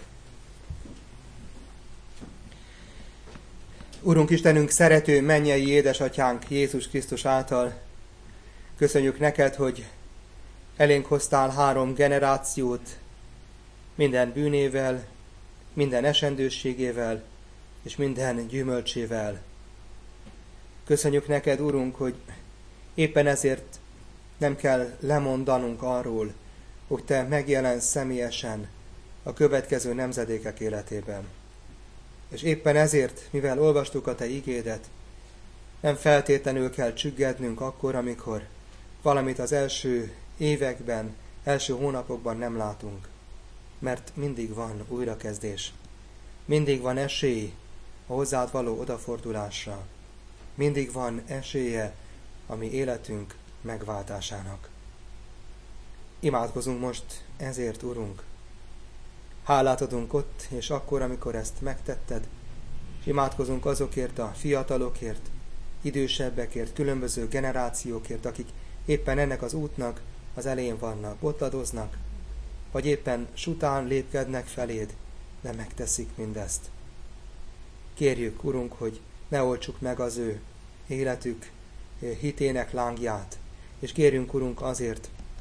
Urunk Istenünk, szerető mennyei édesatyánk Jézus Krisztus által, köszönjük neked, hogy elénk hoztál három generációt, minden bűnével, minden esendőségével és minden gyümölcsével. Köszönjük neked, Urunk, hogy éppen ezért nem kell lemondanunk arról, hogy te megjelensz személyesen a következő nemzedékek életében. És éppen ezért, mivel olvastuk a te igédet, nem feltétlenül kell csüggednünk akkor, amikor valamit az első években, első hónapokban nem látunk. Mert mindig van újrakezdés. Mindig van esély a hozzád való odafordulásra. Mindig van esélye a mi életünk megváltásának. Imádkozunk most ezért, Urunk. Hálát adunk ott, és akkor, amikor ezt megtetted, és imádkozunk azokért a fiatalokért, idősebbekért, különböző generációkért, akik éppen ennek az útnak az elején vannak, ott adoznak, vagy éppen sután lépkednek feléd, de megteszik mindezt. Kérjük, Urunk, hogy ne oltsuk meg az ő életük hitének lángját, és kérjünk, Urunk, azért,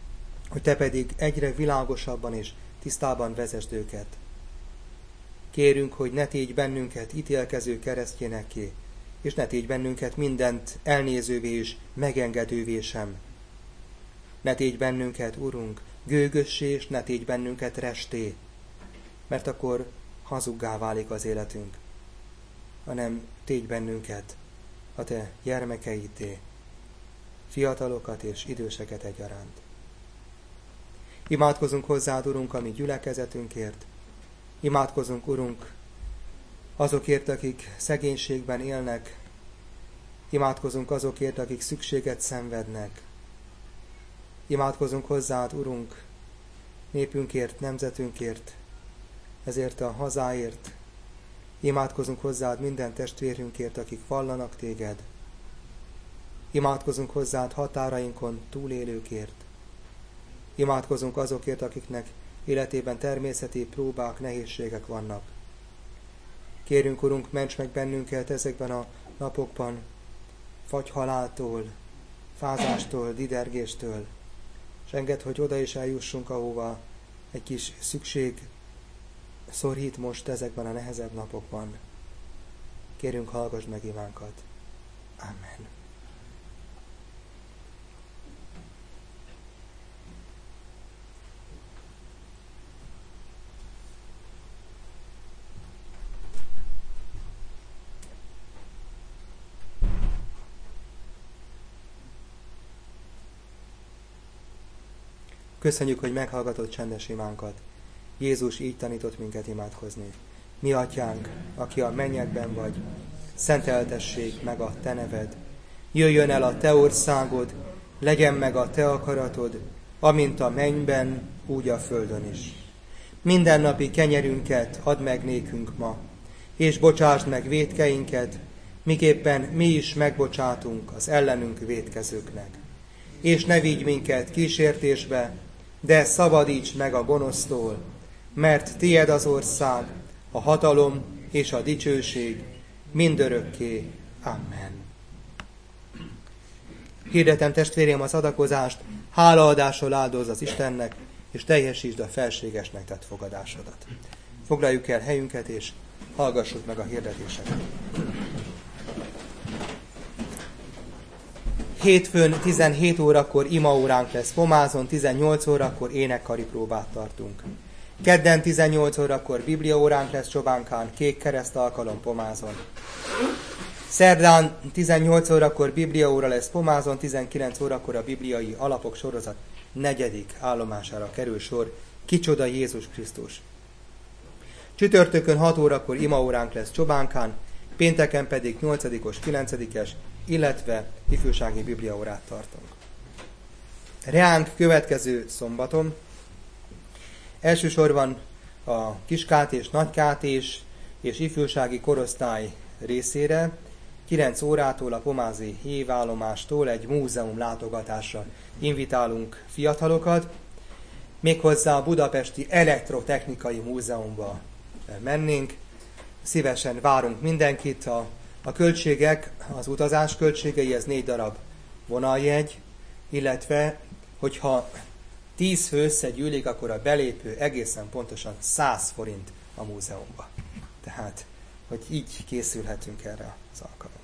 hogy te pedig egyre világosabban és tisztában vezesd őket. Kérünk, hogy ne tégy bennünket ítélkező keresztjénekké, és ne tégy bennünket mindent elnézővé és megengedővé sem. Ne tégy bennünket, Urunk, gőgössé, és ne tégy bennünket resté, mert akkor hazuggá válik az életünk, hanem tégy bennünket a te gyermekeidé, fiatalokat és időseket egyaránt. Imádkozunk hozzád, Urunk, a mi gyülekezetünkért, imádkozunk, Urunk, azokért, akik szegénységben élnek, imádkozunk azokért, akik szükséget szenvednek, imádkozunk hozzád, Urunk, népünkért, nemzetünkért, ezért a hazáért, imádkozunk hozzád minden testvérünkért, akik vallanak téged, imádkozunk hozzád határainkon túlélőkért, imádkozunk azokért, akiknek életében természeti próbák, nehézségek vannak. Kérünk, Urunk, ments meg bennünket ezekben a napokban, fagyhaláltól, fázástól, didergéstől, és engedd, hogy oda is eljussunk, ahova egy kis szükség szorít most ezekben a nehezebb napokban. Kérünk, hallgass meg imánkat. Amen. Köszönjük, hogy meghallgatod csendes imánkat. Jézus így tanított minket imádkozni. Mi atyánk, aki a mennyekben vagy, szenteltessék meg a te neved. Jöjjön el a te országod, legyen meg a te akaratod, amint a mennyben, úgy a földön is. Mindennapi kenyerünket add meg nékünk ma, és bocsásd meg vétkeinket, miképpen mi is megbocsátunk az ellenünk vétkezőknek. És ne vigy minket kísértésbe, de szabadíts meg a gonosztól, mert tied az ország, a hatalom és a dicsőség mindörökké. Amen. Hirdetem, testvérem, az adakozást, hálaadással áldozz az Istennek, és teljesítsd a felségesnek tett fogadásodat. Foglaljuk el helyünket, és hallgassuk meg a hirdetéseket. Hétfőn tizenhét órakor imaóránk lesz Pomázon, tizennyolc órakor énekkari próbát tartunk. Kedden tizennyolc órakor bibliaóránk lesz Csobánkán, Kék Kereszt alkalom Pomázon. Szerdán tizennyolc órakor bibliaóra lesz Pomázon, tizenkilenc órakor a bibliai alapok sorozat negyedik állomására kerül sor, Kicsoda Jézus Krisztus. Csütörtökön hat órakor imaóránk lesz Csobánkán, pénteken pedig nyolcadikos, kilencedikes, illetve ifjúsági bibliaórát tartunk. Reánk következő szombaton elsősorban a kiskátés, nagykátés és ifjúsági korosztály részére kilenc órától a pomázi évállomástól egy múzeum látogatásra invitálunk fiatalokat, méghozzá a Budapesti Elektrotechnikai Múzeumba mennénk. Szívesen várunk mindenkit. A, a költségek, az utazás költségei, ez négy darab vonaljegy, illetve, hogyha tíz fő összegyűlik, akkor a belépő egészen pontosan száz forint a múzeumba. Tehát, hogy így készülhetünk erre az alkalomra.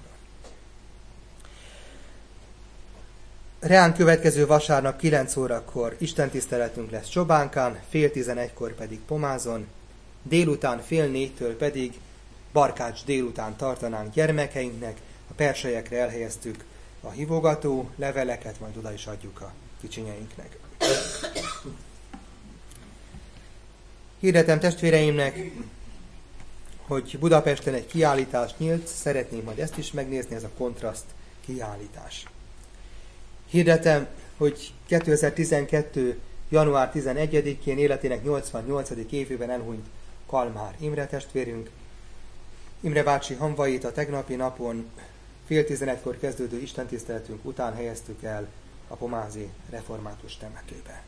Reán következő vasárnap kilenc órakor istentiszteletünk lesz Csobánkán, fél tizenegykor pedig Pomázon, délután fél négytől pedig barkács délután tartanánk gyermekeinknek, a perselyekre elhelyeztük a hívogató leveleket, majd oda is adjuk a kicsinyeinknek. Hirdetem testvéreimnek, hogy Budapesten egy kiállítás nyílt, szeretném majd ezt is megnézni, ez a kontraszt kiállítás. Hirdetem, hogy kétezer-tizenkettő. január tizenegyedikén életének nyolcvannyolcadik évében elhunyt Kalmár Imre testvérünk. Imre bácsi hamvait a tegnapi napon fél tizenegykor kezdődő istentiszteletünk után helyeztük el a pomázi református temetőbe.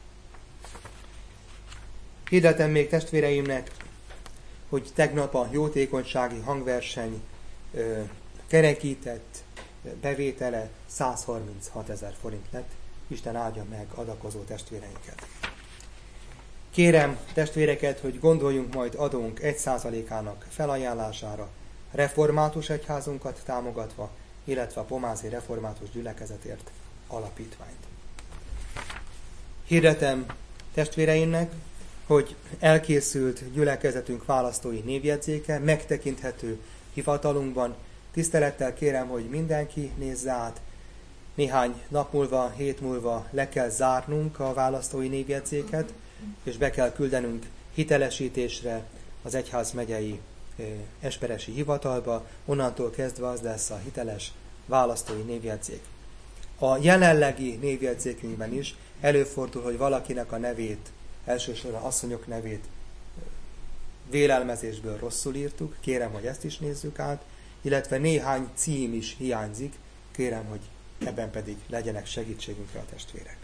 Hirdetem még testvéreimnek, hogy tegnap a jótékonysági hangverseny ö, kerekített bevétele százharminchat ezer forint lett. Isten áldja meg adakozó testvéreinket. Kérem testvéreket, hogy gondoljunk majd adónk egy százalékának felajánlására, református egyházunkat támogatva, illetve a Pomázi Református Gyülekezetért alapítványt. Hirdetem testvéreimnek, hogy elkészült gyülekezetünk választói névjegyzéke, megtekinthető hivatalunkban. Tisztelettel kérem, hogy mindenki nézze át. Néhány nap múlva, hét múlva le kell zárnunk a választói névjegyzéket, és be kell küldenünk hitelesítésre az egyházmegyei esperesi hivatalba, onnantól kezdve az lesz a hiteles választói névjegyzék. A jelenlegi névjegyzékünkben is előfordul, hogy valakinek a nevét, elsősorban asszonyok nevét vélelmezésből rosszul írtuk, kérem, hogy ezt is nézzük át, illetve néhány cím is hiányzik, kérem, hogy ebben pedig legyenek segítségünkre a testvérek.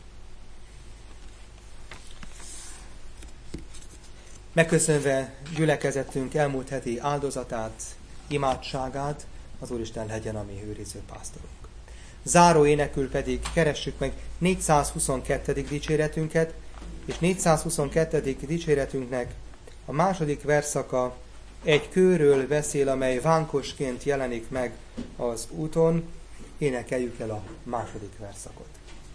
Megköszönve gyülekezetünk elmúlt heti áldozatát, imádságát, az Úristen legyen a mi őriző pásztorunk. Záró énekül pedig keressük meg négyszázhuszonkettő dicséretünket, és négyszázhuszonkettő dicséretünknek a második verszaka egy kőről beszél, amely vánkosként jelenik meg az úton. Énekeljük el a második verszakot.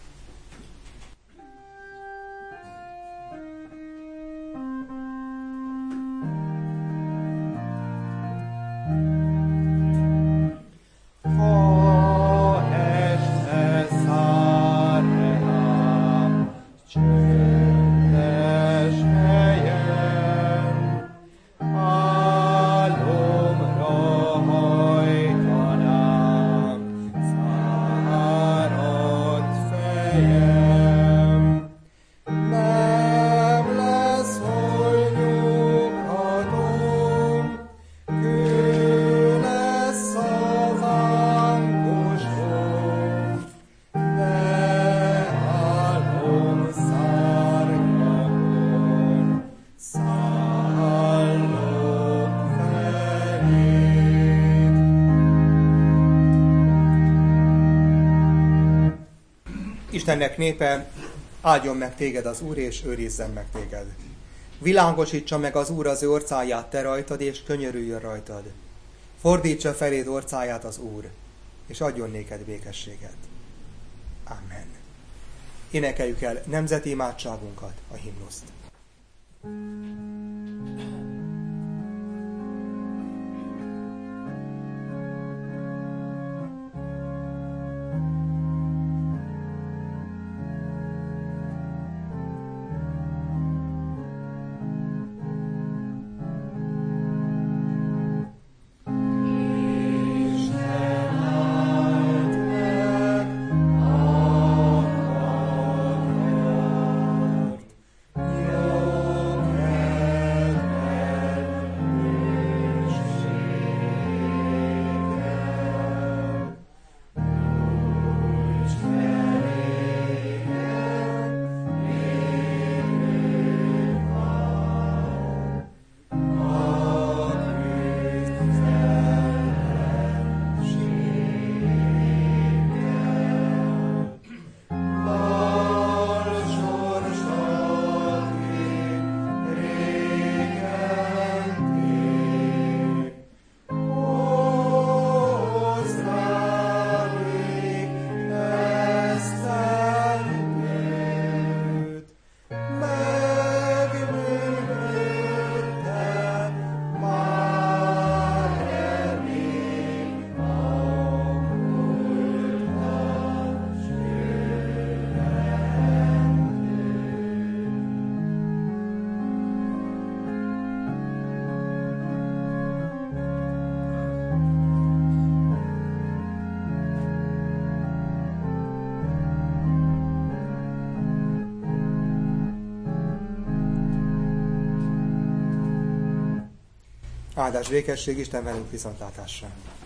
Istennek népe, áldjon meg téged az Úr, és őrizzen meg téged. Világosítsa meg az Úr az ő orcáját te rajtad, és könyörüljön rajtad. Fordítsa feléd orcáját az Úr, és adjon néked békességet. Amen. Énekeljük el nemzeti imádságunkat, a himnuszt. Áldás, békesség, Isten velünk, viszontlátásra!